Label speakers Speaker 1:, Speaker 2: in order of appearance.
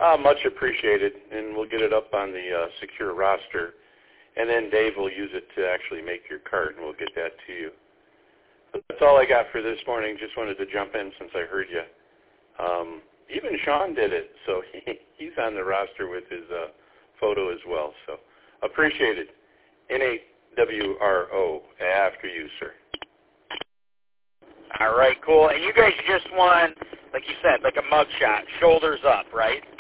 Speaker 1: Much appreciated, and we'll get it up on the secure roster, and then Dave will use it to actually make your card, and we'll get that to you. But that's all I got for this morning. Just wanted to jump in since I heard you. Even Sean did it, so he's on the roster with his photo as well. So appreciate it. NAWRO, after you, sir.
Speaker 2: All right, cool. And you guys just won, like you said, like a mug shot, shoulders up, right?